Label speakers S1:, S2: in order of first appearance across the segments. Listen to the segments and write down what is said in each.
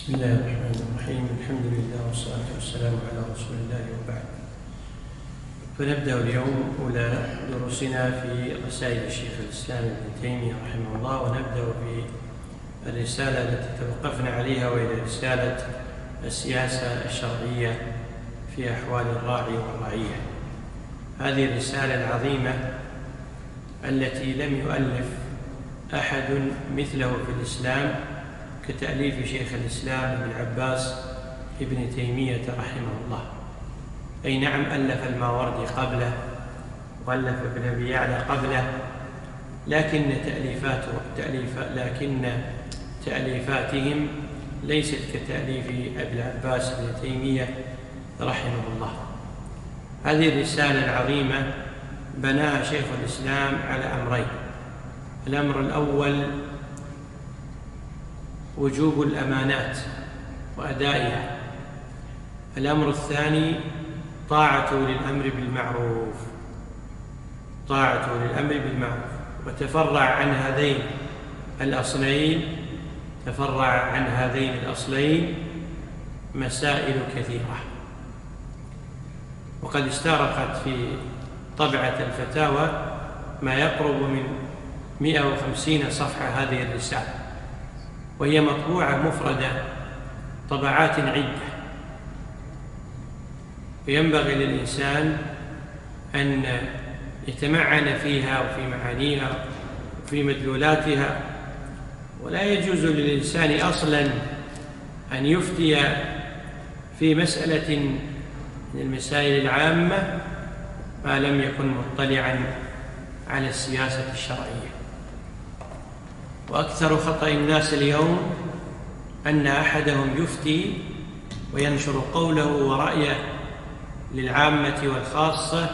S1: بسم الله الرحمن الرحيم. الحمد لله والصلاة والسلام على رسول الله وبعد. فنبدأ اليوم أولى دروسنا في رسائل الشيخ الإسلام ابن تيمية رحمه الله، ونبدأ بالرسالة التي توقفنا عليها، وهي رسالة السياسة الشرعية في أحوال الراعي والرعية. هذه الرسالة العظيمة التي لم يؤلف أحد مثله في الإسلام كتأليف شيخ الإسلام ابن عباس ابن تيمية رحمه الله. أي نعم، ألف الماوردي قبله وألف ابن أبي يعلى قبله، لكن تأليفاتهم ليست كتأليف أبي العباس ابن تيمية رحمه الله. هذه الرسالة العظيمة بناها شيخ الإسلام على أمرين: الأمر الأول وجوب الأمانات وأدائها، الأمر الثاني طاعته للأمر بالمعروف. وتفرع عن هذين الأصلين مسائل كثيرة، وقد استغرقت في طبعة الفتاوى ما يقرب من 150 صفحة هذه الرسالة، وهي مطبوعة مفردة طبعات عدة، وينبغي للإنسان أن يتمعن فيها وفي معانيها وفي مدلولاتها. ولا يجوز للإنسان أصلا أن يفتي في مسألة من المسائل العامة ما لم يكن مطلعا على السياسة الشرعية. وأكثر خطأ الناس اليوم أن أحدهم يفتي وينشر قوله ورأيه للعامة والخاصة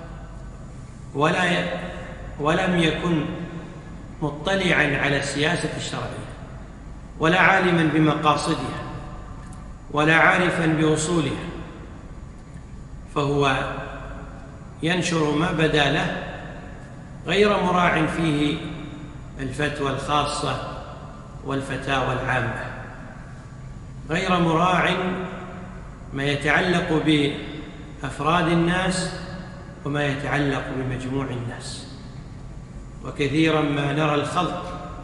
S1: ولم يكن مطلعا على السياسة الشرعية، ولا عالما بمقاصدها، ولا عارفا بأصولها، فهو ينشر ما بدا له غير مراع فيه الفتوى الخاصة والفتاوى العامة، غير مراع ما يتعلق بأفراد الناس وما يتعلق بمجموع الناس. وكثيرا ما نرى الخلط،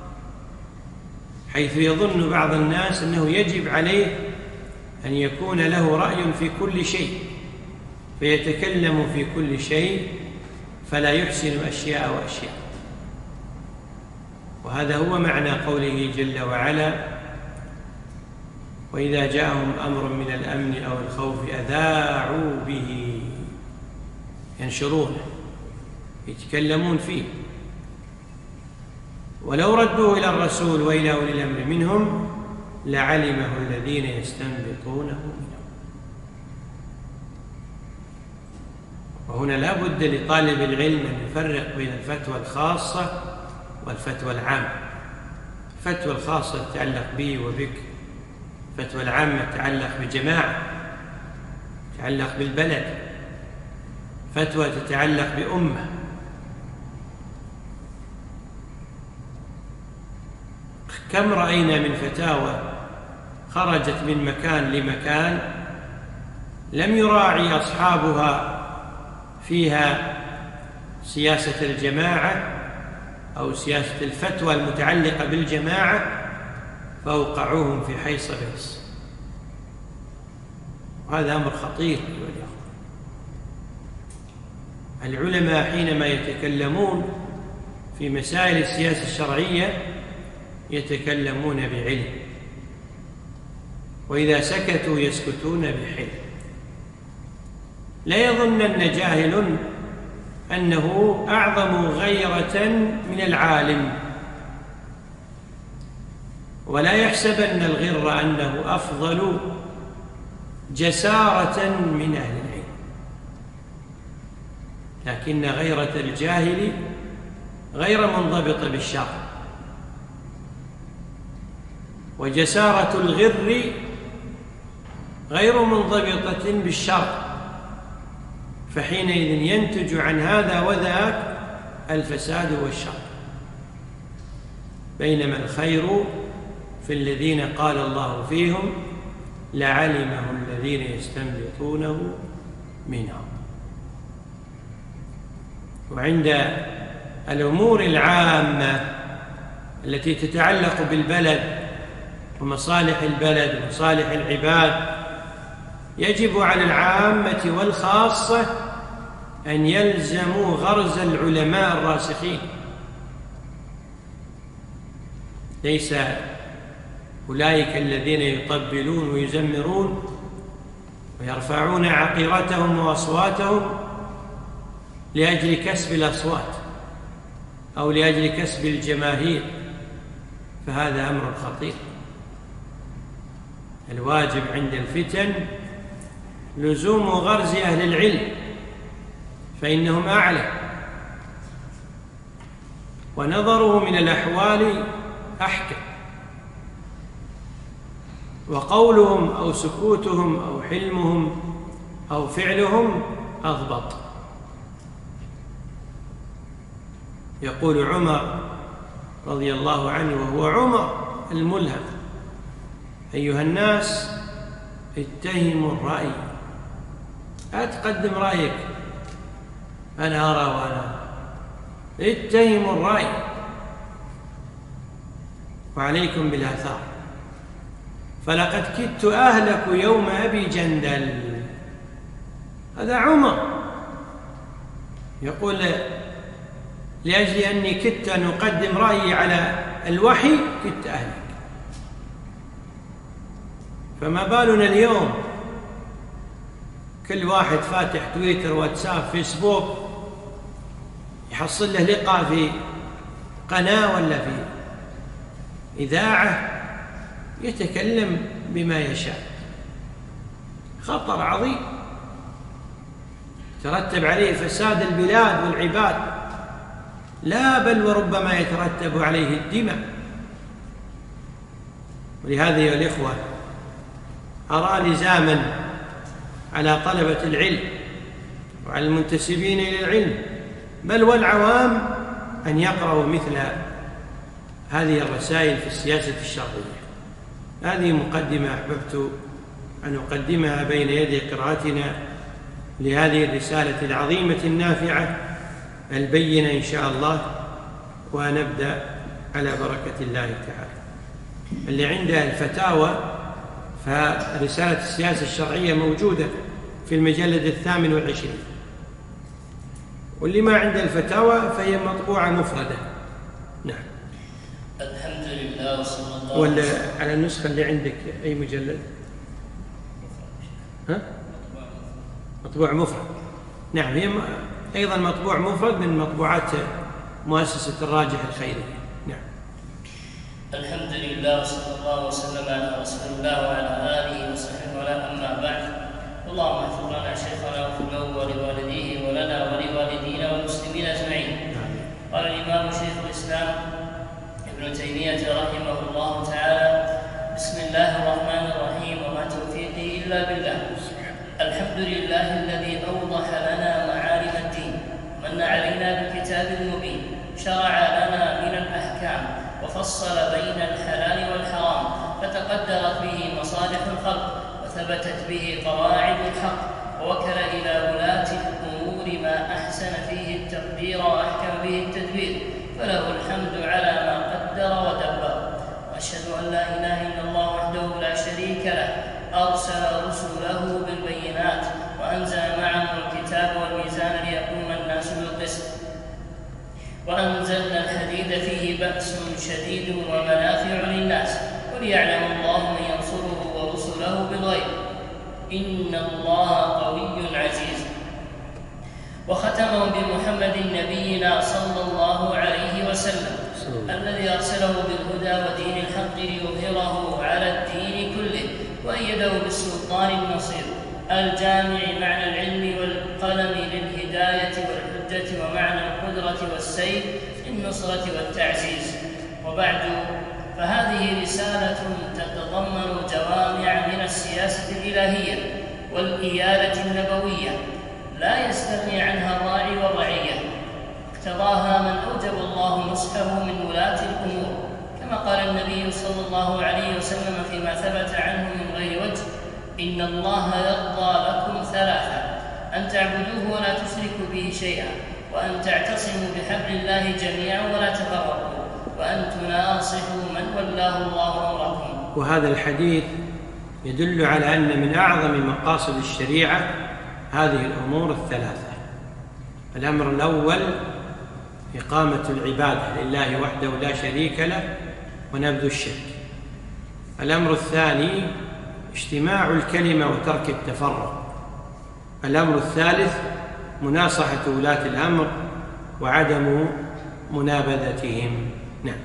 S1: حيث يظن بعض الناس أنه يجب عليه أن يكون له رأي في كل شيء، فيتكلم في كل شيء فلا يحسن أشياء وأشياء. وهذا هو معنى قوله جل وعلا: وإذا جاءهم أمر من الأمن أو الخوف أذاعوا به، ينشرونه، يتكلمون فيه. ولو ردوه إلى الرسول وإلى أولي الأمر منهم لعلمه الذين يستنبطونه منهم. وهنا لا بد لطالب العلم أن يفرق بين الفتوى الخاصة والفتوى العامة. الفتوى الخاصة تتعلق بي وبك، الفتوى العامة تتعلق بجماعة، تتعلق بالبلد، فتوى تتعلق بأمة. كم رأينا من فتاوى خرجت من مكان لمكان لم يراعي أصحابها فيها سياسة الجماعة أو سياسة الفتوى المتعلقة بالجماعة، فأوقعوهم في حيص بيص. وهذا أمر خطير أيها الأخوة. العلماء حينما يتكلمون في مسائل السياسة الشرعية يتكلمون بعلم، وإذا سكتوا يسكتون بحلم. لا يظنن جاهل أنه أعظم غيرة من العالم، ولا يحسبن الغر أنه أفضل جسارة من أهل العلم، لكن غيرة الجاهل غير منضبطة بالشرع، وجسارة الغر غير منضبطة بالشرع، فحينئذ ينتج عن هذا وذاك الفساد والشر. بينما الخير في الذين قال الله فيهم لعلمه الذين يستنبطونه منهم. وعند الأمور العامة التي تتعلق بالبلد ومصالح البلد ومصالح العباد يجب على العامة والخاصة أن يلزموا غرز العلماء الراسخين، ليس أولئك الذين يطبلون ويزمرون ويرفعون عقيرتهم وأصواتهم لأجل كسب الأصوات أو لأجل كسب الجماهير، فهذا أمر خطير. الواجب عند الفتن لزوم غرز أهل العلم فإنهم أعلم، ونظره من الأحوال أحكم، وقولهم أو سكوتهم أو حلمهم أو فعلهم أضبط. يقول عمر رضي الله عنه وهو عمر الملهم: أيها الناس اتهموا الرأي، لا تقدم رأيك أنا أرى وأنا، اتهموا الرأي وعليكم بالآثار، فلقد كدت أهلك يوم أبي جندل. هذا عمر يقول لأجل أني كدت أن أقدم رأيي على الوحي كدت أهلك. فما بالنا اليوم كل واحد فاتح تويتر واتساب فيسبوك يحصل له لقاء في قناة ولا في إذاعة يتكلم بما يشاء. خطر عظيم ترتب عليه فساد البلاد والعباد، لا بل وربما يترتب عليه الدماء. ولهذا يا الإخوة أرى لزاما على طلبة العلم وعلى المنتسبين إلى العلم بل والعوام أن يقرأوا مثل هذه الرسائل في السياسة الشرعية. هذه مقدمة أحببت أن أقدمها بين يدي قراءتنا لهذه الرسالة العظيمة النافعة البينة إن شاء الله، ونبدأ على بركة الله تعالى. اللي عنده الفتاوى فرسالة السياسة الشرعية موجودة في المجلد 28، واللي ما عنده الفتاوى فهي مطبوعة مفردة. نعم.
S2: الحمد لله وصلى الله
S1: ولا على النسخة اللي عندك أي مجلد؟ ها؟ مطبوع مفرد. نعم، هي أيضا مطبوع مفرد من مطبوعات مؤسسة الراجح الخيرية. نعم.
S2: الحمد لله وصلى الله وسلم على رسول الله وعلى آله وصحبه ولا أما بعد. اللهم اغفر لنا شيخنا واغفر له ولوالديه ولنا ولوالدينا والمسلمين أجمعين. قال الإمام شيخ الإسلام ابن تيمية رحمه الله تعالى: بسم الله الرحمن الرحيم، وما توفيقي إلا بالله. الحمد لله الذي أوضح لنا معالم الدين، من علينا بالكتاب المبين، شرع لنا من الأحكام وفصل بين الحلال والحرام، فتقدرت به مصالح الخلق وثبتت به قواعد الحق، ووكل إلى ولاة الأمور ما أحسن فيه التقدير وأحكم به التدبير، فله الحمد على ما قدر ودبر. وأشهد أن لا إله إلا الله وحده لا شريك له، أرسل رسله بالبينات وأنزل معهم الكتاب والميزان ليقوم الناس بالقسط، وأنزلنا الحديد فيه بأس شديد ومنافع للناس، وليعلم الله من ينصره ورسله بالغيب، إن الله قوي عزيز. وختمهم بمحمد نبينا صلى الله عليه وسلم الذي أرسله بالهدى ودين الحق ليظهره على الدين كله، وأيده بالسلطان النصير الجامع معنى العلم والقلم للهداية والحجة ومعنى القدرة والسير للنصرة والتعزيز. وبعد، فهذه رسالة تتضمن جوامع من السياسة الإلهية والإيالة النبوية لا يستغني عنها الراعي والرعية، اقتضاها من أوجب الله نصحه من ولاة الأمور، كما قال النبي صلى الله عليه وسلم فيما ثبت عنه من غير وجه: إن الله يرضى لكم ثلاثة: أن تعبدوه ولا تشركوا به شيئا، وأن تعتصموا بحبل الله جميعا ولا تفرقوا، وأن تناصحوا من ولاه الله أمركم.
S1: وهذا الحديث يدل على أن من أعظم مقاصد الشريعة هذه الأمور الثلاثة. الأمر الأول إقامة العبادة لله وحده لا شريك له ونبذ الشرك. الأمر الثاني اجتماع الكلمة وترك التفرق. الأمر الثالث مناصحة ولاة الأمر وعدم منابذتهم. نعم.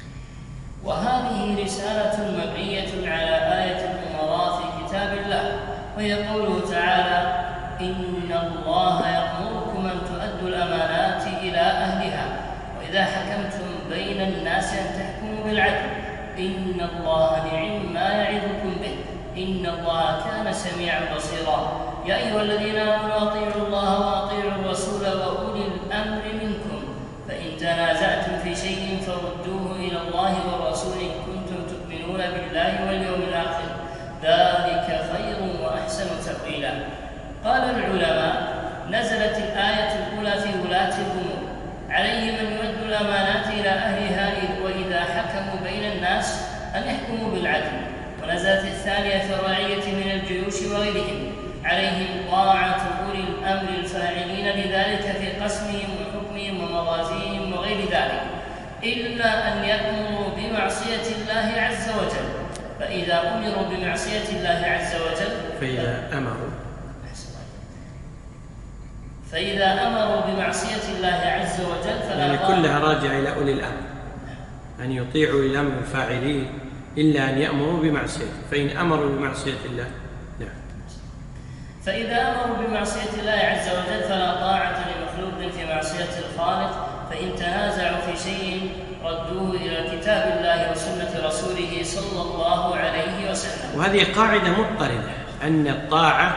S2: وهذه رسالة مبنية على آية الأمراء في كتاب الله، وهي قوله تعالى: إن الله يأمركم أن تؤدوا الأمانات إلى أهلها وإذا حكمتم بين الناس أن تحكموا بالعدل إن الله نعم ما يعظكم به إن الله كان سميعا بصيرا. يا أيها الذين آمنوا أطيعوا الله وأطيعوا الرسول وأولي الأمر منكم فإن تنازعتم في شيء فردوه إلى الله والرسول إن كنتم تؤمنون بالله واليوم الآخر ذلك خير وأحسن تأويلا. قال العلماء: نزلت الآية الأولى في ولاة الأمور، عليهم أن يؤدوا الأمانات إلى أهلها وإذا حكموا بين الناس أن يحكموا بالعدل. ونزلت الثانية في الرعية من الجيوش وغيرهم، عليهم طاعة أولي الأمر الفاعلين لذلك في قسمهم وحكمهم ومغازيهم وغير ذلك، إلا أن يأمروا بمعصية الله عز وجل. فإذا أمروا بمعصية الله عز وجل فإذا أمروا بمعصية الله عز وجل فلا
S1: يعني كلها راجع إلى أولي الأمر، أن يطيعوا الأمر الفاعلين إلا أن يأمروا بمعصيته، فإن أمروا بمعصية الله نعم.
S2: فإذا أمروا بمعصية الله عز وجل فلا طاعة لمخلوق في معصية الخالق، فإن تنازعوا في شيء ردوه إلى كتاب الله وسنة رسوله صلى الله عليه وسلم.
S1: وهذه قاعدة مضطردة، أن الطاعة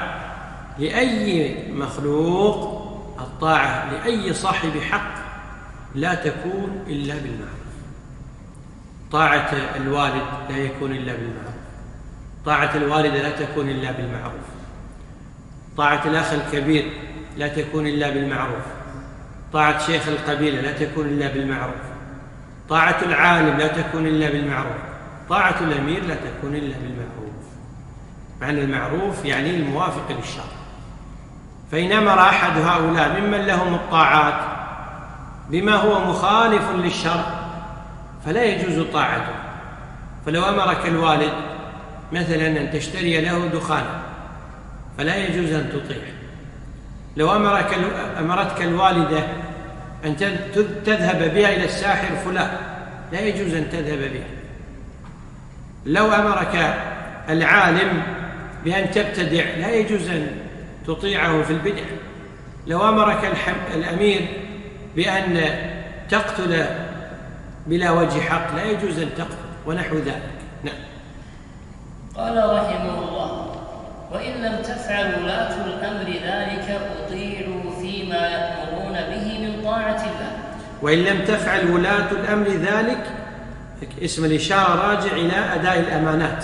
S1: لأي مخلوق، الطاعة لأي صاحب حق لا تكون إلا بالمعروف. طاعة الوالد لا يكون إلا بالمعروف، طاعة الوالدة لا تكون إلا بالمعروف، طاعة الأخ الكبير لا تكون إلا بالمعروف، طاعة شيخ القبيلة لا تكون إلا بالمعروف، طاعة العالم لا تكون إلا بالمعروف، طاعة الأمير لا تكون إلا بالمعروف. معنى المعروف يعني الموافق للشرع. فإن أمر أحد هؤلاء ممن لهم الطاعات بما هو مخالف للشرع فلا يجوز طاعته. فلو أمرك الوالد مثلا أن تشتري له دخانا فلا يجوز أن تطيعه. لو أمرتك الوالدة أن تذهب بها إلى الساحر فلان لا يجوز أن تذهب بها. لو أمرك العالم بأن تبتدع لا يجوز أن تطيعه في البدع. لو أمرك الأمير بأن تقتل بلا وجه حق لا يجوز أن تقتل ونحو ذلك. نعم.
S2: قال رحمه الله: وإن لم تفعل ولاة الأمر ذلك أطيعوا فيما يأمرون به من طاعة الله.
S1: وإن لم تفعل ولاة الأمر ذلك، اسم الإشارة راجع إلى أداء الأمانات،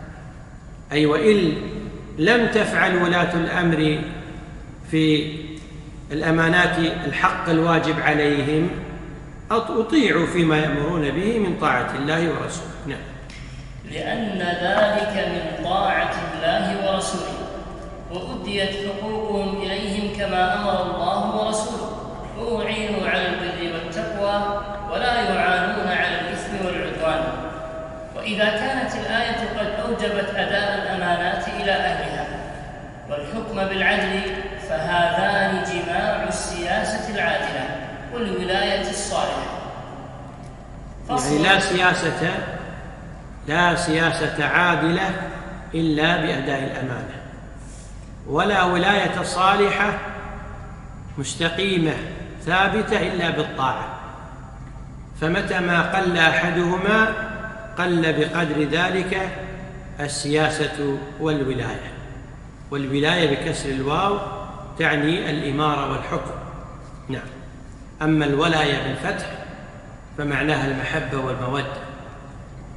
S1: أي وإن لم تفعل ولاة الأمر في الأمانات الحق الواجب عليهم أطيعوا فيما يأمرون به من طاعة الله ورسوله. نعم.
S2: لأن ذلك من طاعة الله ورسوله، وأديت حقوقهم إليهم كما أمر الله ورسوله، وأعينوا على البر والتقوى ولا يعانون على الإثم والعدوان. وإذا كانت الآية قد أوجبت أداء الأمانات إلى أهلها والحكم بالعدل فهذان جماع السياسة العادلة والولاية الصالحة.
S1: يعني لا سياسة عادلة إلا بأداء الأمانة، ولا ولاية صالحة مستقيمة ثابتة إلا بالطاعة. فمتى ما قل أحدهما قل بقدر ذلك السياسة والولاية. والولاية بكسر الواو تعني الإمارة والحكم. نعم. أما الولاية بالفتح فمعناها المحبة والمودة.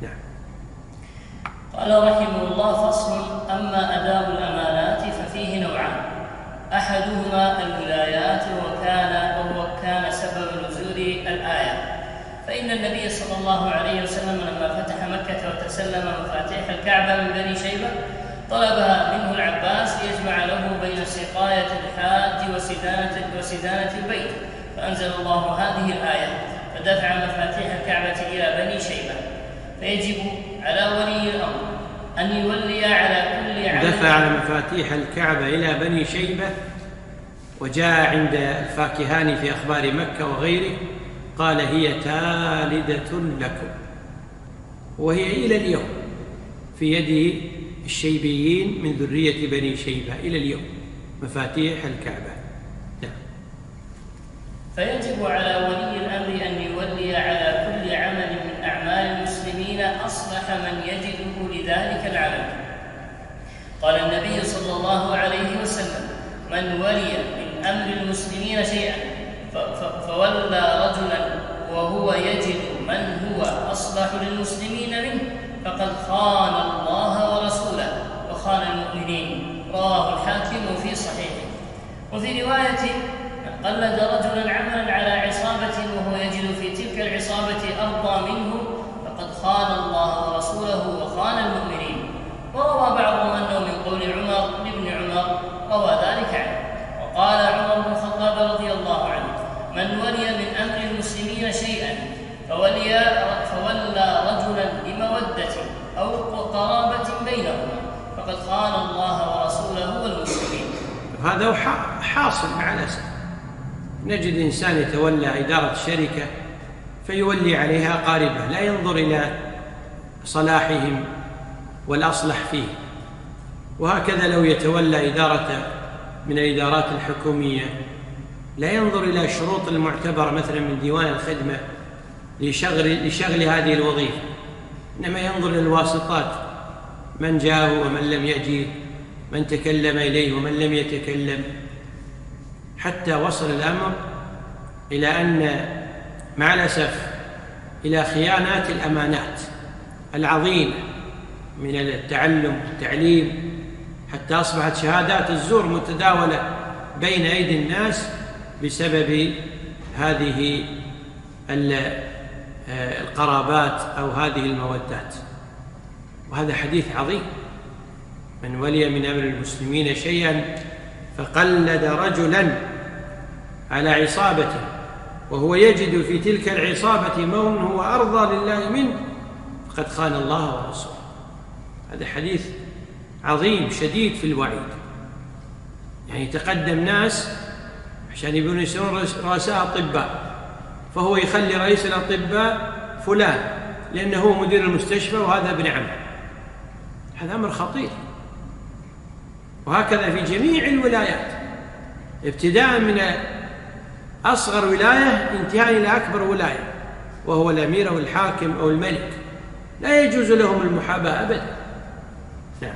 S1: نعم.
S2: قال رحمه الله: فصل. أما أداء الأمانات ففيه نوعان: أحدهما الولايات، وهو كان سبب نزول الآية. فإن النبي صلى الله عليه وسلم لما فتح مكة وتسلم مفاتيح الكعبة من بني شيبة طلبها منه العباس ليجمع له بين سقاية الحاج وسدانة البيت، فأنزل الله هذه الآية فدفع مفاتيح الكعبة إلى بني شيبة. فيجب على ولي الأمر أن يولي على كل عمل.
S1: دفع مفاتيح الكعبة إلى بني شيبة، وجاء عند الفاكهاني في أخبار مكة وغيره قال: هي تالدة لكم، وهي إلى اليوم في يد الشيبيين من ذرية بني شيبة إلى اليوم مفاتيح الكعبة. نعم.
S2: فيجب على ولي الأمر أن يولي على كل عمل من أعمال المسلمين أصلح من يجده لذلك العمل. قال النبي صلى الله عليه وسلم: من ولي من أمر المسلمين شيئا فولى رجلا وهو يجد من هو أصلح للمسلمين منه فقد خان الله ورسوله وخان المؤمنين. رواه الحاكم في صحيحه. وفي رواية: من قلد رجلا عملا على عصابة وهو يجد في تلك العصابة أرضى منه فقد خان الله ورسوله وخان المؤمنين. وروى بعضهم أنه من قول عمر بن عمر روى ذلك عنه. وقال عمر بن الخطاب رضي الله عنه: من ولي من أمر المسلمين شيئا فولى رجلا لمودة أو قرابة بينهما فقد خان الله ورسوله والمسلمين.
S1: هذا حاصل مع الأسف. نجد إنسان يتولى إدارة شركة فيولي عليها قاربة، لا ينظر إلى صلاحهم والأصلح فيه. وهكذا لو يتولى إدارة من الإدارات الحكومية لا ينظر إلى الشروط المعتبرة مثلا من ديوان الخدمة لشغل هذه الوظيفة، إنما ينظر إلى الواسطات: من جاءه ومن لم يجي، من تكلم إليه ومن لم يتكلم، حتى وصل الأمر إلى أن مع الأسف إلى خيانات الأمانات العظيمة من التعلم والتعليم، حتى أصبحت شهادات الزور متداولة بين أيدي الناس بسبب هذه القرابات أو هذه المودات. وهذا حديث عظيم: من ولي من أمر المسلمين شيئا فقلد رجلا على عصابته وهو يجد في تلك العصابة من هو أرضى لله منه فقد خان الله ورسوله. هذا حديث عظيم شديد في الوعيد. يعني تقدم ناس عشان يبون يصيرون رؤساء أطباء، فهو يخلي رئيس الأطباء فلان لأنه هو مدير المستشفى وهذا ابن عمه. هذا أمر خطير. وهكذا في جميع الولايات، ابتداء من أصغر ولاية انتهاء إلى أكبر ولاية، وهو الأمير أو الحاكم أو الملك، لا يجوز لهم المحاباة أبدا. نعم.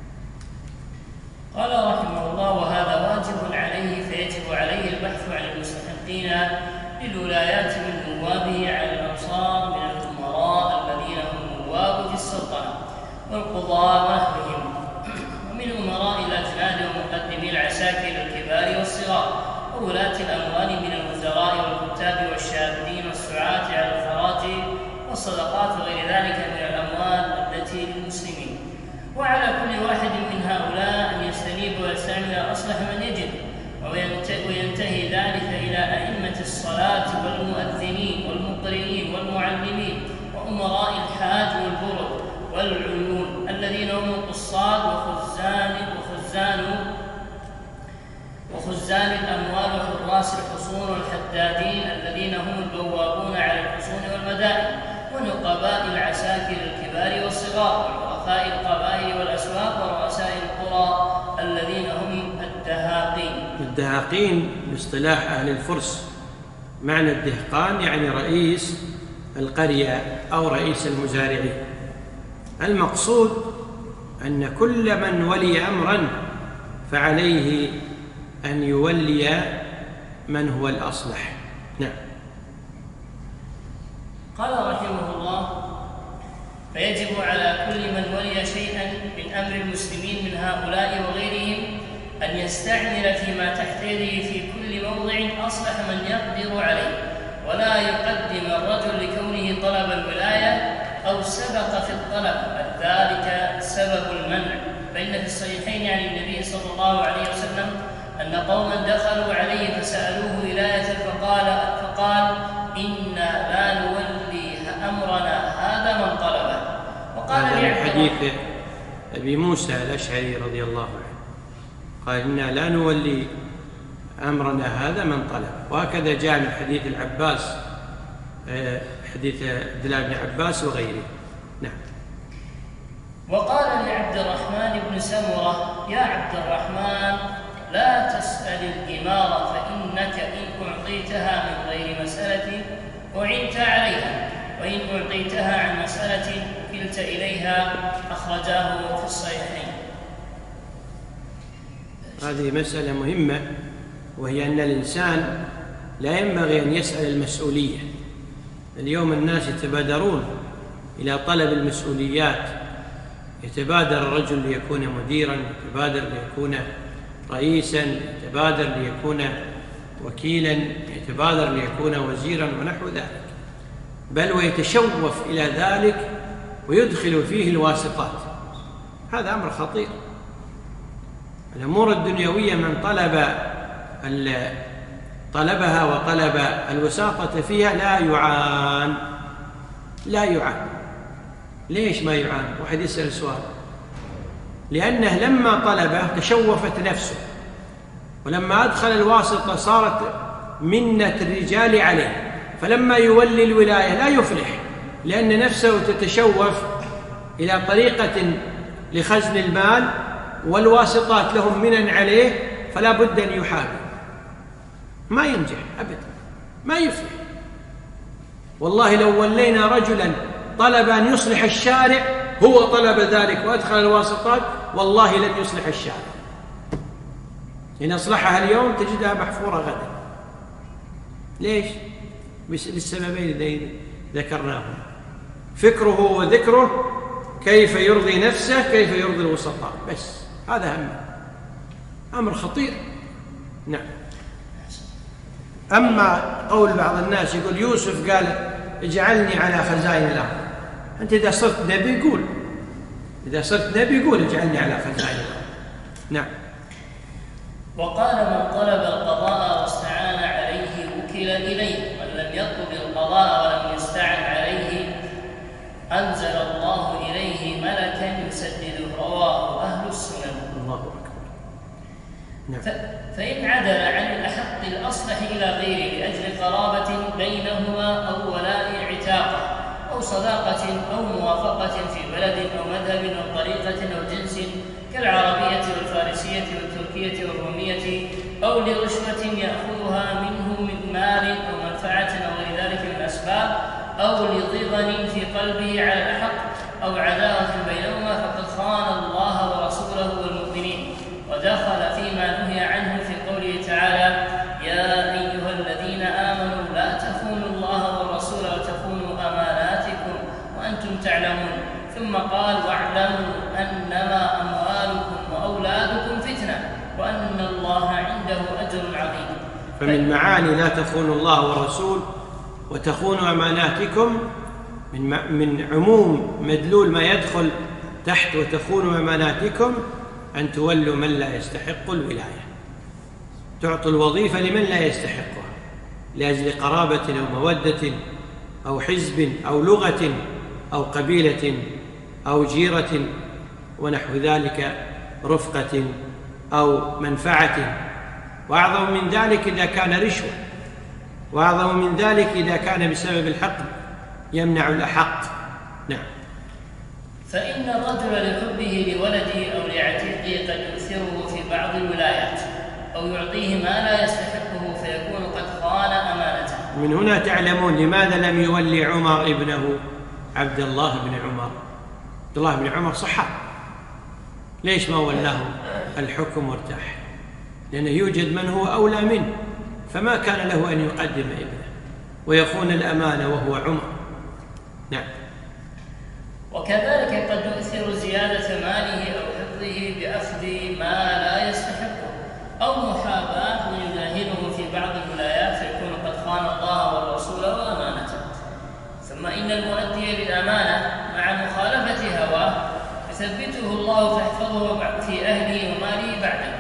S2: قال رحمه الله: وهذا واجب عليه، فيجب عليه البحث عن المستحقين للولايات من نوابه على الأمصار من الأمراء الذين هم نواب في السلطنة والقضاة ونحوهم، ومن أمراء الأجناد ومقدمي العساكر الكبار والصغار، وولاة الأموال من الوزراء والكتاب والشاهدين والسعاة على الخراج والصدقات وغير ذلك من الأموال التي للمسلمين. وعلى كل واحد من هؤلاء أن يستنيب ويستعمل أصلح من يجد، وينتهي ذلك إلى أئمة الصلاة والمؤذنين والمقرئين والمعلمين وأمراء الحاج والبرد والعيون الذين هم القصاد وخزان الأموال وحراس الحصون والحدادين الذين هم البوابون على الحصون والمدائن ونقباء العساكر الكبار والصغار ورؤساء القبائل والأسواق ورؤساء القرى الذين هم
S1: الدهاقين باصطلاح أهل الفرس. معنى الدهقان يعني رئيس القرية أو رئيس المزارعين. المقصود أن كل من ولي أمرا فعليه أن يولي من هو الأصلح.
S2: نعم. قال رحمه الله: فيجب على كل من ولي شيئا من أمر المسلمين من هؤلاء وغيرهم أن يستعمل فيما تحت يده في كل موضع أصلح من يقدر عليه، ولا يقدم الرجل لكونه طلب الولاية أو سبق في الطلب، ذلك سبب المنع. فإن في الصحيحين عن النبي صلى الله عليه وسلم أن قوما دخلوا عليه فسألوه ولاية فقال إنا لا نولي أمرنا هذا من طلبه. وقال
S1: هذا حديث أبي موسى الأشعري رضي الله عنه، قال إنا لا نولي أمرنا هذا من طلب. وهكذا جاء من حديث العباس، حديث عبد الله بن عباس وغيره. نعم.
S2: وقال لعبد الرحمن بن سمرة: يا عبد الرحمن، لا تسأل الإمارة، فإنك إن أعطيتها من غير مسألة أعنت عليها، وإن أعطيتها عن مسألة كلت إليها. أخرجاه في الصحيحين.
S1: هذه مسألة مهمة، وهي أن الإنسان لا ينبغي أن يسأل المسؤولية. اليوم الناس يتبادرون إلى طلب المسؤوليات، يتبادر الرجل ليكون مديرا، يتبادر ليكون رئيسا، يتبادر ليكون وكيلا، يتبادر ليكون وزيرا ونحو ذلك، بل ويتشوف إلى ذلك ويدخل فيه الواسطات. هذا أمر خطير. الأمور الدنيوية من طلبها وطلب الوساطة فيها لا يعان. ليش ما يعان؟ واحد يسأل سؤال. لأنه لما طلبه تشوفت نفسه، ولما أدخل الواسطة صارت منة الرجال عليه، فلما يولي الولاية لا يفلح، لأن نفسه تتشوف إلى طريقة لخزن المال، والواسطات لهم منن عليه، فلا بد أن يحارب. ما ينجح أبدا، ما يفلح. والله لو ولينا رجلا طلب أن يصلح الشارع، هو طلب ذلك وأدخل الواسطات، والله لن يصلح الشارع. إن أصلحها اليوم تجدها محفورة غدا. ليش؟ للسببين الذين ذكرناهم: فكره وذكره، كيف يرضي نفسه، كيف يرضي الوسطاء، بس هذا أمر خطير. نعم. أما قول بعض الناس يقول يوسف قال اجعلني على خزائن الأرض، أنت إذا صرت نبي قول، إذا صرت نبي قول اجعلني على خزائن الأرض. نعم.
S2: وقال من طلب القضاء واستعان عليه وكل إليه، من لم يطلب القضاء ولم يستعن عليه أنزل الله إليه ملكا يسدده. رواه أهل السنن.
S1: الله أكبر. نعم.
S2: فإن عدل عن الأحق الأصلح إلى غيره لأجل قرابة بينهما أو ولاء عتاقة أو صداقة أو موافقة في بلد أو مذهب أو طريقة أو جنس كالعربية والفارسية والتركية والرومية، أو لرشوة يأخذها منه من مال أو منفعة أو غير ذلك من الأسباب، أو لضغن في قلبه على الحق أو عداوة بينهما، فقد خان الله ورسوله والمؤمنين، ودخل فيما نهي عنه في قوله تعالى: يا أيها الذين آمنوا لا تخونوا الله والرسول وتخونوا أماناتكم وأنتم تعلمون. ثم قال: واعلموا أنما أموالكم وأولادكم فتنة وأن الله عنده أجر عظيم.
S1: فمن معاني لا تخونوا الله والرسول وتخونوا أماناتكم، من عموم مدلول ما يدخل تحت وتخونوا أماناتكم، أن تولوا من لا يستحق الولاية، تعطوا الوظيفة لمن لا يستحقها لأجل قرابة أو مودة أو حزب أو لغة أو قبيلة أو جيرة ونحو ذلك، رفقة أو منفعة. وأعظم من ذلك إذا كان رشوة، وأعظم من ذلك إذا كان بسبب الحق يمنع الأحق. نعم.
S2: فإن الرجل لحبه لولده أو لعتيقه قد يؤثره في بعض الولايات أو يعطيه ما لا يستحقه فيكون قد خان أمانته.
S1: من هنا تعلمون لماذا لم يولي عمر ابنه عبد الله بن عمر. عبد الله بن عمر صحابي، ليش ما ولاه الحكم وارتاح؟ لأنه يوجد من هو أولى منه، فما كان له أن يقدم ابنه ويخون الأمانة وهو عمر. نعم.
S2: وكذلك قد يؤثر زيادة ماله أو حفظه بأخذ ما لا يستحقه، أو محاباة من يداهنه في بعض الولايات فيكون قد خان الله والرسول وأمانته. ثم إن المؤدي للأمانة مع مخالفة هواه يثبته الله فيحفظه في أهله وماله بعده.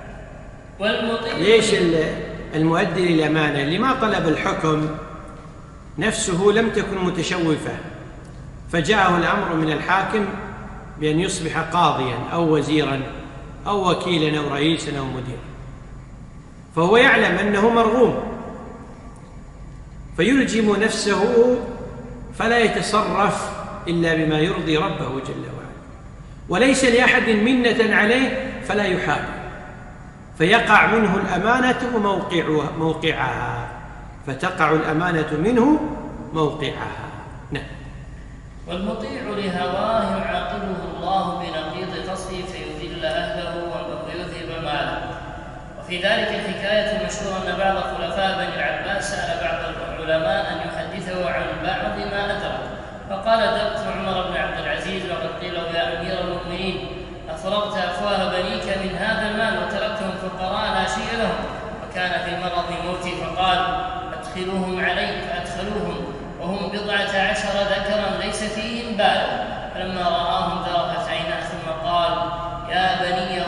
S1: ليش المؤدي للأمانة اللي ما طلب الحكم نفسه لم تكن متشوفة فجاءه الأمر من الحاكم بأن يصبح قاضيا أو وزيرا أو وكيلا أو رئيسا أو مديرا، فهو يعلم أنه مرغوم فيلجم نفسه فلا يتصرف إلا بما يرضي ربه جل وعلا، وليس لأحد منة عليه فلا يحابي، فيقع منه الأمانة موقعها، فتقع الأمانة منه موقعها. نعم.
S2: والمطيع لهواه يعاقبه الله بنقيض قصده فيذل أهله ويذهب ماله. وفي ذلك الحكاية المشهورة أن بعض خلفاء بني العباس سأل بعض العلماء أن يحدثه عن بعض ما أدرك، فقال دقت عمر بن عبد العزيز وقد قيل له يا أمير المؤمنين أفرغت أفواه بنيك من هذا المال وتركتهم فقراء لا شيء لهم، وكان في مرض موته فقال أدخلوهم علي، فأدخلوهم وهم 14 ذكرا ليس فيهم بال، فلما رآهم ذرفت عيناه ثم قال يا بني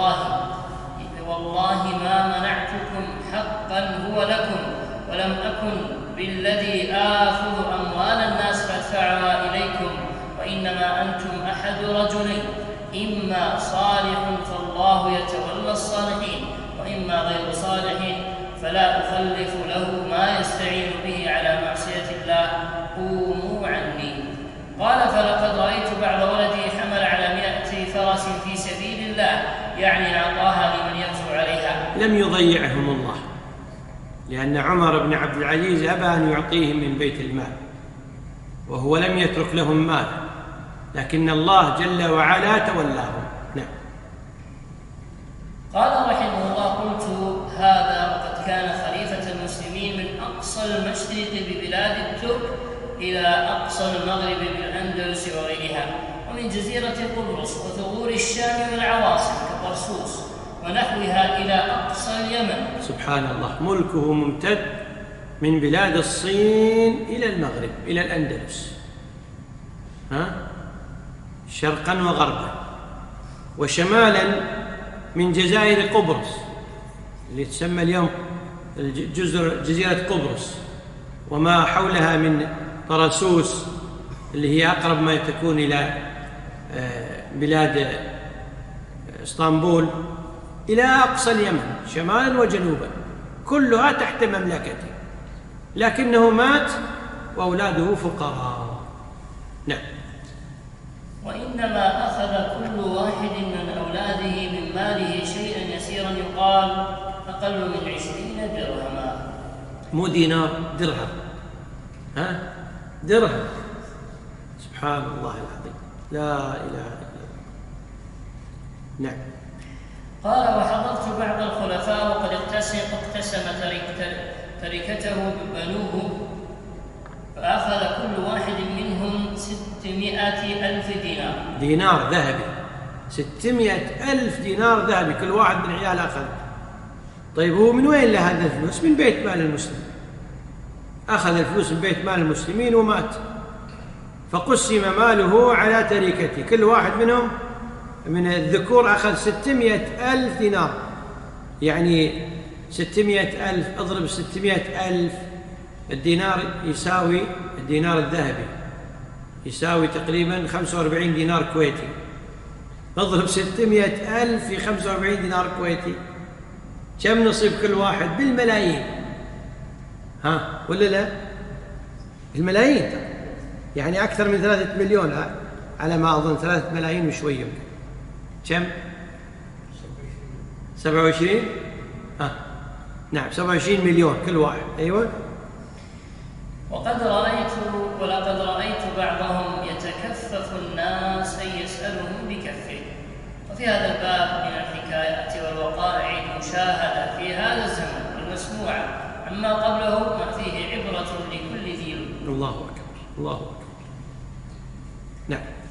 S2: والله ما منعتكم حقا هو لكم، ولم أكن بالذي آخذ أموال الناس فأدفعها إليكم، وإنما أنتم أحد رجلين، إما صالح فالله يتولى الصالحين، وإما غير صالح فلا أخلف له ما يستعين به على معصية الله، قوموا عني. قال فلقد رأيت بعض ولدي حمل على 100 فرس في سبيل الله، يعني أعطاها لمن يغزو عليها.
S1: لم يضيعهم الله، لأن عمر بن عبد العزيز أبى أن يعطيهم من بيت المال، وهو لم يترك لهم مال، لكن الله جل وعلا تولاهم. نعم.
S2: قال رحمه الله قلت هذا وقد كان خليفة المسلمين من أقصى المشرق ببلاد الترك إلى أقصى المغرب بالأندلس وغيرها، ومن جزيرة قبرص وثغور الشام والعواصم كطرسوس ونحوها إلى أقصى اليمن.
S1: سبحان الله، ملكه ممتد من بلاد الصين إلى المغرب إلى الأندلس، شرقا وغربا، وشمالا من جزائر قبرص اللي تسمى اليوم جزيرة قبرص وما حولها من طرسوس اللي هي أقرب ما تكون إلى بلاد اسطنبول، إلى أقصى اليمن شمالا وجنوبا، كلها تحت مملكته، لكنه مات وأولاده فقراء. نعم.
S2: وإنما أخذ كل واحد من أولاده من ماله شيئا يسيرا يقال أقل من 20 درهما.
S1: مو دينار، درهم. درهم. سبحان الله العظيم، لا إله إلا الله. نعم.
S2: قال وحضرت بعض الخلفاء وقد اقتسم تركته بنوه، فأخذ كل واحد منهم 600,000 دينار.
S1: دينار ذهبي، 600,000 دينار ذهبي كل واحد من عيال أخذ. طيب هو من وين له هذا الفلوس؟ من بيت مال المسلم، أخذ الفلوس من بيت مال المسلمين ومات، فقسم ماله على تركته، كل واحد منهم من الذكور أخذ 600,000 دينار، يعني 600,000 اضرب 600,000، الدينار يساوي، الدينار الذهبي يساوي تقريبا 45 دينار كويتي، اضرب 600,000 في 45 دينار كويتي، كم نصيب كل واحد؟ بالملايين، ولا لا؟ الملايين، يعني أكثر من 3 مليون على ما أظن، 3 ملايين وشوية. كم؟ 27. نعم، 27 مليون كل واحد. أيوة.
S2: ولقد رأيت بعضهم يتكفف الناس أن يسألهم بكفه. وفي هذا الباب من الحكايات والوقائع المشاهدة في هذا الزمن والمسموعة عما قبله ما فيه عبرة لكل ذي.
S1: الله أكبر، الله أكبر. نعم.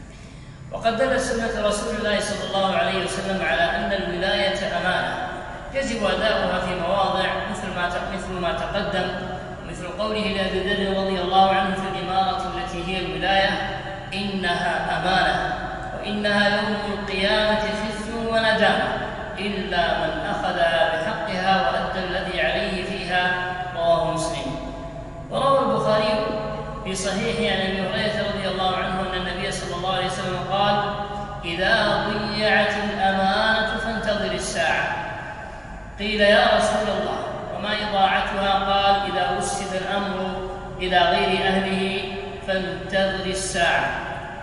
S2: وقد دلت سنة رسول الله صلى الله عليه وسلم على أن الولاية أمانة يجب أداؤها في مواضع مثل ما تقدم، مثل قوله لأبي ذر رضي الله عنه في الإمارة التي هي الولاية: إنها أمانة وإنها يوم القيامة خزي وندامة إلا من أخذ بحقها وأدى الذي عليه فيها. رواه مسلم. وروى البخاري في صحيحه عن أبي هريرة رضي الله عنه أن النبي صلى الله عليه وسلم قال: إذا ضيعت الأمانة فانتظر الساعة. قيل: يا رسول الله وما إضاعتها؟ قال: إذا وسد الأمر إلى غير أهله فانتظر الساعة.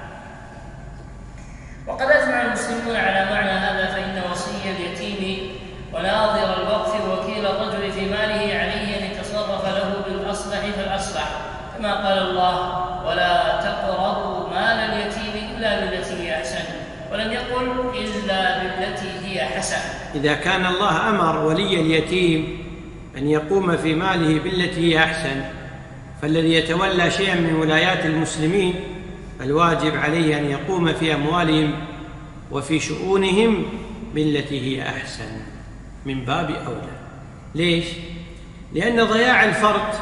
S2: وقد أجمع المسلمون على معنى هذا، فإن وصي اليتيم وناظر الوقف ووكيل الرجل في ماله عليه أن يتصرف له بالأصلح فالأصلح، كما قال الله: ولا تقربوا مال اليتيم إلا بالتي هي أحسن، ولم يقل إلا بالتي هي حسن.
S1: إذا كان الله أمر ولي اليتيم أن يقوم في ماله بالتي هي أحسن، فالذي يتولى شيئا من ولايات المسلمين الواجب عليه أن يقوم في أموالهم وفي شؤونهم بالتي هي أحسن من باب أولى. ليش؟ لأن ضياع الفرد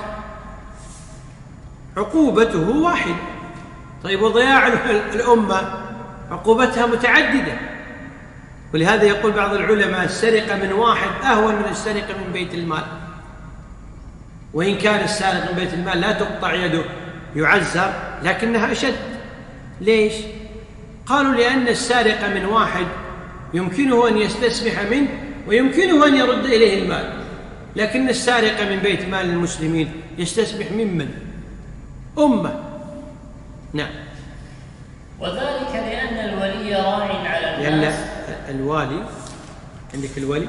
S1: عقوبته واحدة. طيب، وضياع الأمة عقوبتها متعددة، ولهذا يقول بعض العلماء: السرقة من واحد أهون من السرقة من بيت المال، وإن كان السارق من بيت المال لا تقطع يده يعزر، لكنها أشد. ليش؟ قالوا: لأن السارق من واحد يمكنه أن يستسمح منه ويمكنه أن يرد إليه المال، لكن السارق من بيت مال المسلمين يستسمح ممن؟ أمة. نعم.
S2: وذلك لأن الولي راع على الناس.
S1: لأن الوالي، عندك الولي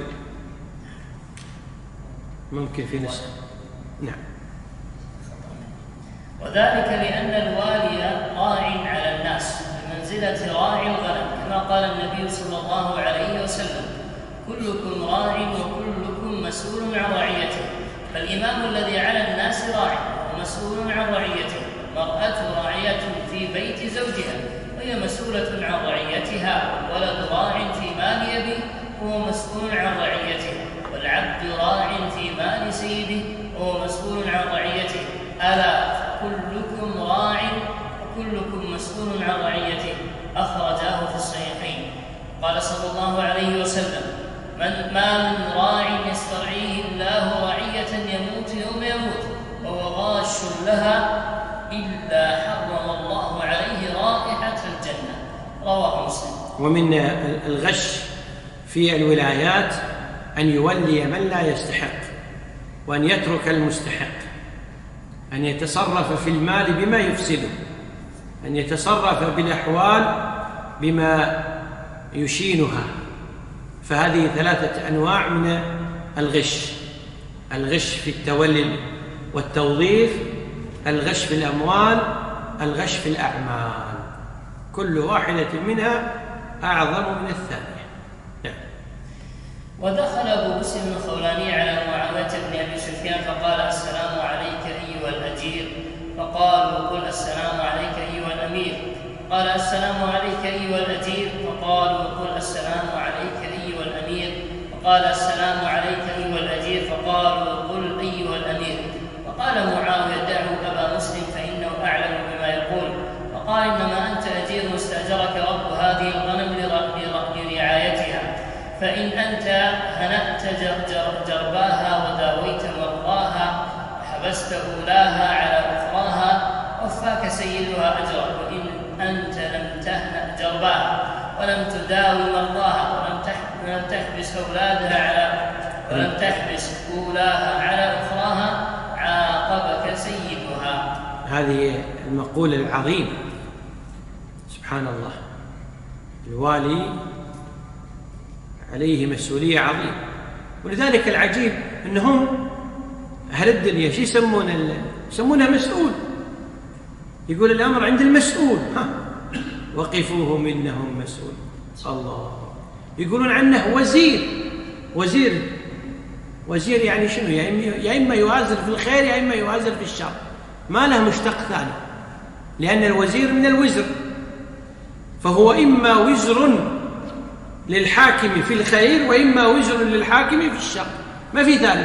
S1: ممكن في نسخ. نعم.
S2: وذلك لأن الوالي راع على الناس بمنزلة راعي الغنم، كما قال النبي صلى الله عليه وسلم: كلكم راع وكلكم مسؤول عن رعيته. فالإمام الذي على الناس راع ومسؤول عن رعيته. المرأة راعية في بيت زوجها وهي مسؤولة عن رعيتها، والولد راع في مال أبيه وهو مسؤول عن رعيته، والعبد راع في مال سيده وهو مسؤول عن رعيته. ألا كلكم راع وكلكم مسؤول عن رعيته. أخرجاه في الصحيحين. قال صلى الله عليه وسلم: ما من راع يسترعيه الله رعية يموت يوم يموت وهو غاش لها إلا حرم الله عليه رائحة الجنة. رواه مسلم.
S1: ومن الغش في الولايات أن يولي من لا يستحق، وأن يترك المستحق، أن يتصرف في المال بما يفسده، أن يتصرف بالأحوال بما يشينها. فهذه 3 أنواع من الغش: الغش في التولي والتوظيف، الغش في الأموال، الغش في الأعمال. كل واحدة منها أعظم من الثانية. نعم.
S2: ودخل أبو بسر الخولاني على معاوية بن أبي سفيان فقال: السلام عليك أيها الأجير. فقال: وقل السلام عليك أيها الأمير. قال: السلام عليك أيها الأجير. فقال: وقل السلام عليك أيها الأمير. فقال: السلام عليك أيها الأجير. فقال: وقل أيها الأمير. فقال معاوية: دعوا أبا مسلم فإنه أعلم بما يقول. فقال: إنما أنت أجير واستأجرك رب هذه الغنم لرعايتها، فإن أنت هنأت جرباها وداويت مرضاها وحبست أولاها على أخراها وفاك سيدها أجرك، وإن أنت لم تهنأ جرباها ولم تداوي مرضاها ولم تحبس أولاها على أخراها عاقبك سيدها.
S1: هذه المقولة العظيمة. سبحان الله، الوالي عليه مسؤولية عظيمة. ولذلك العجيب أنهم أهل الدنيا شو يسمونها مسؤول. يقول الأمر عند المسؤول، وقفوهم إنهم مسؤول. الله. يقولون عنه وزير يعني شنو؟ يا إما يوازر في الخير يا إما يوازر في الشر، ما له مشتق ثاني، لأن الوزير من الوزر، فهو إما وزر للحاكم في الخير وإما وزر للحاكم في الشر، ما في ثالث.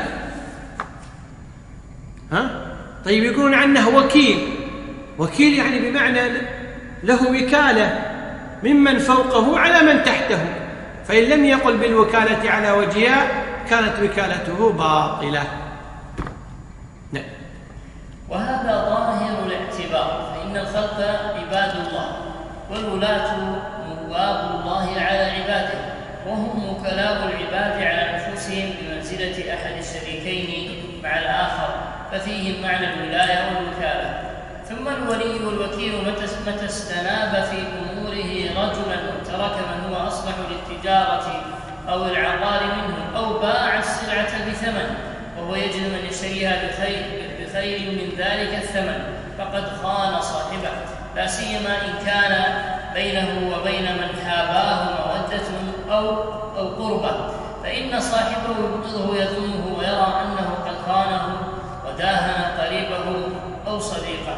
S1: طيب يقولون عنه وكيل يعني بمعنى له وكالة ممن فوقه على من تحته، فإن لم يقل بالوكالة على وجهها كانت وكالته باطلة. نعم.
S2: وهذا ظاهر الاعتبار، فإن الخلق عباد الله والولاة نواب الله على عباده، وهم وكلاء العباد على أنفسهم بمنزلة أحد الشريكين مع الآخر، ففيهم معنى الولاية والوكالة. ثم الولي والوكيل متى استناب في أموره رجلا ترك من هو أصلح للتجارة أو العقار منه، أو باع السلعة بثمن وهو يجد من يشتريها بخير من ذلك الثمن، فقد خان صاحبه، لا سيما إن كان بينه وبين من حاباه مودة أو قربة، فإن صاحبه يبغضه يذمه ويرى أنه قد خانه وداهن قريبه أو صديقه.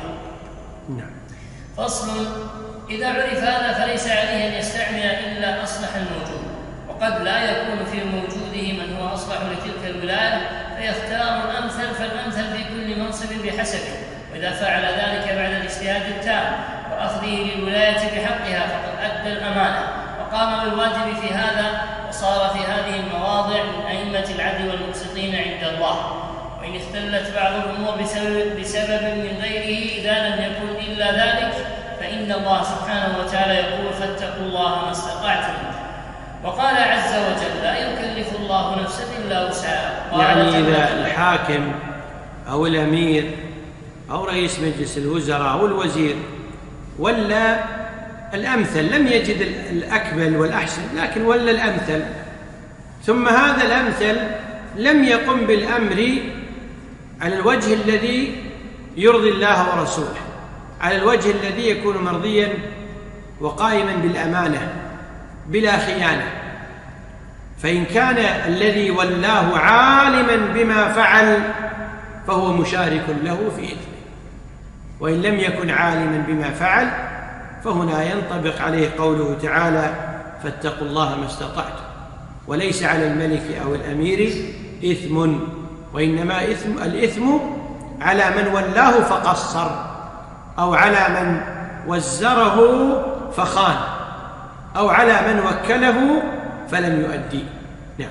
S2: فصل: إذا عرف هذا فليس عليه أن يستعمل إلا أصلح الموجود، وقد لا يكون في موجوده من هو أصلح لتلك الولاية، فيختار الأمثل، فالأمثل في كل منصب بحسبه، وإذا فعل ذلك بعد الاجتهاد التام وأخذه للولاية بحقها فقد أدى الأمانة وقام بالواجب في هذا، وصار في هذه المواضع من أئمة العدل والمقسطين عند الله. وإن اختلت بعض الأمور بسبب من غيره إذا لم يكن إلا ذلك، فإن الله سبحانه وتعالى يقول: فاتقوا الله ما استطعتم. وقال عز وجل: لا يكلف الله نفسا إلا وسعها.
S1: يعني إذا الحاكم أو الأمير أو رئيس مجلس الوزراء أو الوزير ولا الأمثل، لم يجد الأكمل والأحسن لكن ولا الأمثل، ثم هذا الأمثل لم يقم بالأمر على الوجه الذي يرضي الله ورسوله، على الوجه الذي يكون مرضيا وقائما بالأمانة بلا خيانة، فإن كان الذي ولاه عالما بما فعل فهو مشارك له في إثمه، وإن لم يكن عالما بما فعل فهنا ينطبق عليه قوله تعالى: فاتقوا الله ما استطعتم. وليس على الملك أو الأمير إثم، وإنما الإثم على من ولاه فقصر، أو على من وزره فخان، أو على من وكله فلم يؤدي. نعم.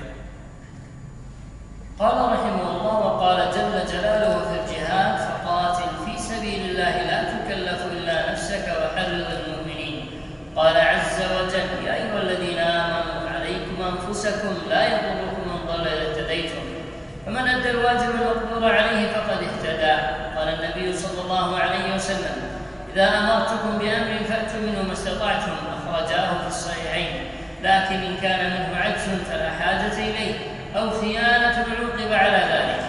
S2: قال رحمه الله: وقال جل جلاله في الجهاد: فقاتل في سبيل الله لا تكلف إلا نفسك وحرض المؤمنين. قال عز وجل: يا أيها الذين آمنوا عليكم أنفسكم لا يضركم من ضل إذا اهتديتم، فمن أدى الواجب المقدور عليه فقد اهتدى. قال النبي صلى الله عليه وسلم: إذا أمرتكم بأمر فأتوا منه ما استطعتم، أخرجاه في الصحيحين. لكن إن كان منه عجز فلا حاجة إليه، أو خيانة عوقب على ذلك.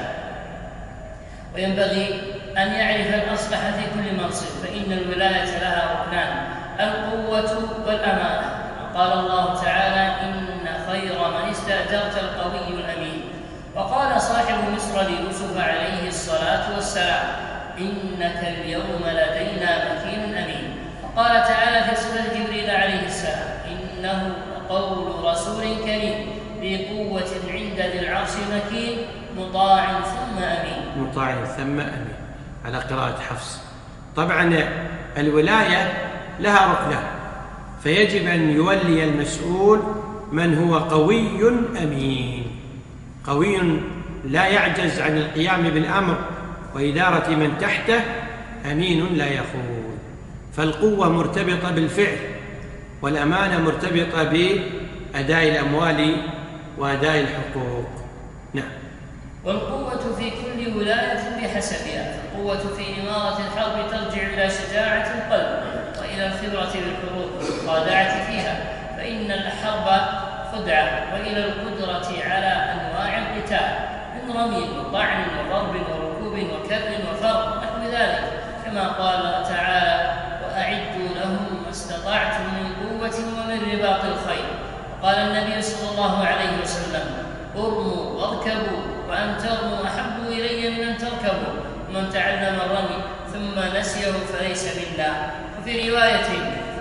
S2: وينبغي أن يعرف الأصلح في كل منصب، فإن الولاية لها ركنان: القوة والأمانة. قال الله تعالى: إن خير من استأجرت القوي الأمين. وقال صاحب مصر ليوسف عليه الصلاة والسلام: إنك اليوم لدينا مكين أمين. وقال تعالى في صفة جبريل عليه السلام: إنه قول رسول كريم ذي قوة عند ذي العرش مكين مطاع ثم أمين.
S1: مطاع ثم أمين على قراءة حفص. طبعا الولاية لها ركنان، فيجب أن يولي المسؤول من هو قوي أمين، قوي لا يعجز عن القيام بالأمر وإدارة من تحته، أمين لا يخون. فالقوة مرتبطة بالفعل، والأمانة مرتبطة بأداء الأموال وأداء الحقوق. نعم.
S2: والقوة في كل ولاية بحسبها، فالقوة في إمارة الحرب ترجع إلى شجاعة القلب وإلى الخبرة بالحروب والخادعة فيها، فإن الحرب خدعة، وإلى القدرة على أنواع القتال من رمي وطعن وضرب وركوب وكر وفر ونحو ذلك، كما قال تعالى: وأعدوا لهم ما استطعتم من قوة ومن رباط الخيل. وقال النبي صلى الله عليه وسلم: ارموا واركبوا، وأن ترموا أحب إلي من أن تركبوا، ومن تعلم الرمي ثم نسيه فليس منا. وفي رواية: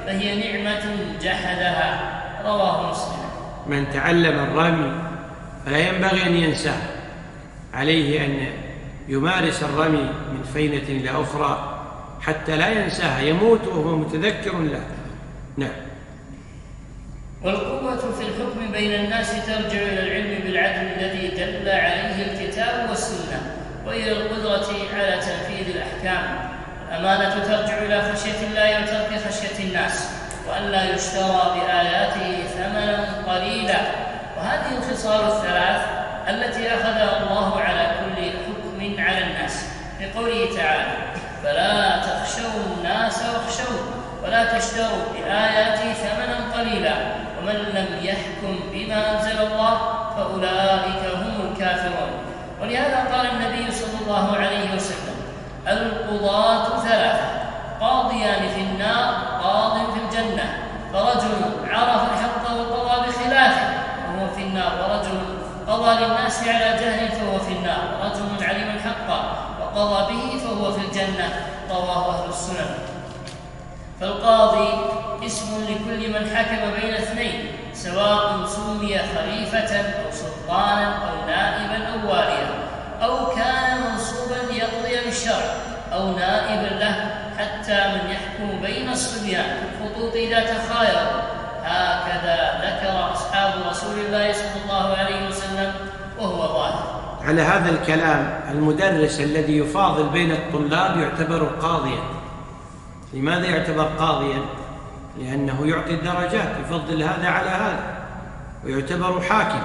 S2: فهي نعمة جحدها. رواه مسلم.
S1: من تعلم الرمي فلا ينبغي أن ينساه، عليه أن يمارس الرمي من فينة إلى أخرى حتى لا ينساها، يموت وهو متذكر له. نعم.
S2: والقوة في الحكم بين الناس ترجع إلى العلم بالعدل الذي دل عليه الكتاب والسنة، وإلى القدرة على تنفيذ الأحكام. الأمانة ترجع إلى خشية الله وترك خشية الناس، وأن لا يشترى بآياته ثمنا قليلا. وهذه الخصال الثلاث التي أخذها الله على كل حكم على الناس، لقوله تعالى: فلا تخشوا الناس واخشون ولا تشتروا بآياتي ثمنا قليلا ومن لم يحكم بما أنزل الله فأولئك هم الكافرون. ولهذا قال النبي صلى الله عليه وسلم: القضاة ثلاثة: قاضيان في النار، قاض في الجنة. فرجل عرف الحق وقضى بخلافه وهو في النار، ورجل قضى للناس على جهل فهو في النار، ورجل علم الحق وقضى به فهو في الجنة. رواه أهل السنن. فالقاضي اسم لكل من حكم بين اثنين، سواء سمي خليفة أو سلطانا أو نائبا أو واليا، أو كان منصوبا ليقضي بالشرع أو نائبا له، حتى من يحكم بين الصبيان في الخطوط إذا تخايروا. هكذا ذكر أصحاب رسول الله صلى الله عليه وسلم وهو ظاهر.
S1: على هذا الكلام، المدرس الذي يفاضل بين الطلاب يعتبر قاضيا. لماذا يعتبر قاضيا؟ لأنه يعطي الدرجات، يفضل هذا على هذا، ويعتبر حاكم.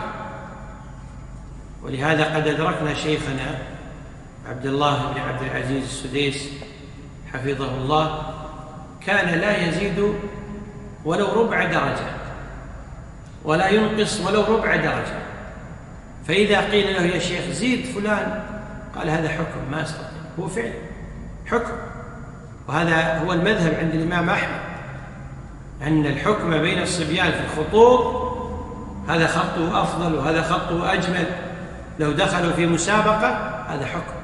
S1: ولهذا قد أدركنا شيخنا عبد الله بن عبد العزيز السديس حفظه الله، كان لا يزيد ولو ربع درجة ولا ينقص ولو ربع درجة. فإذا قيل له: يا شيخ زيد فلان، قال: هذا حكم ما أستطيع. هو فعل حكم. وهذا هو المذهب عند الإمام أحمد، أن الحكم بين الصبيان في الخطوط هذا خطه أفضل وهذا خطه أجمل. لو دخلوا في مسابقة هذا حكم.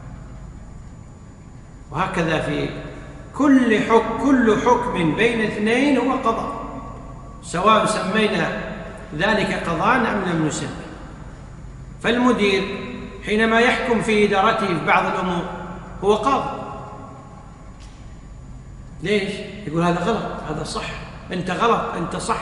S1: وهكذا في كل حكم بين اثنين هو قضاء، سواء سمينا ذلك قضاء أم لم نسمي. فالمدير حينما يحكم في إدارته في بعض الأمور هو قاضي. ليش؟ يقول: هذا غلط، هذا صح، أنت غلط، أنت صح.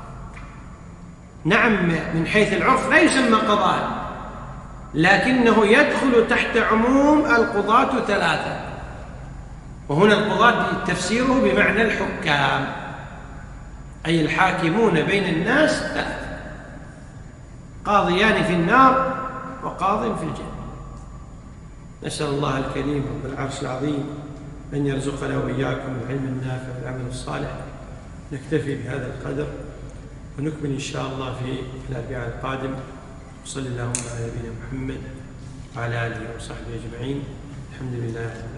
S1: نعم، من حيث العرف لا يسمى قضاء، لكنه يدخل تحت عموم القضاة ثلاثة. وهنا القضاة تفسيره بمعنى الحكام، أي الحاكمون بين الناس ثلاثة: قاضيان في النار وقاض في الجنة. نسأل الله الكريم رب العرش العظيم أن يرزقنا وإياكم العلم النافع والعمل الصالح. نكتفي بهذا القدر ونكمل إن شاء الله في الأربعاء القادم. وصلى اللهم على نبينا محمد وعلى آله وصحبه أجمعين. الحمد لله.